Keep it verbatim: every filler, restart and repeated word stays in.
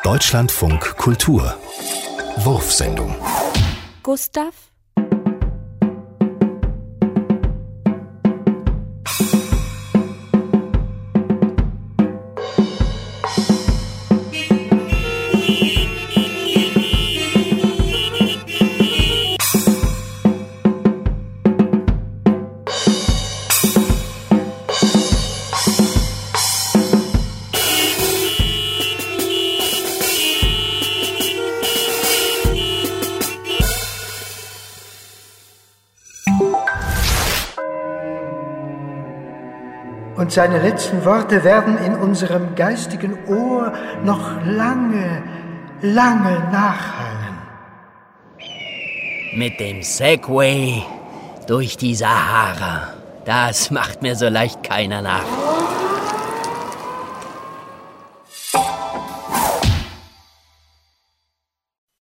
Deutschlandfunk Kultur Wurfsendung. Gustav? Und seine letzten Worte werden in unserem geistigen Ohr noch lange, lange nachhallen. Mit dem Segway durch die Sahara. Das macht mir so leicht keiner nach.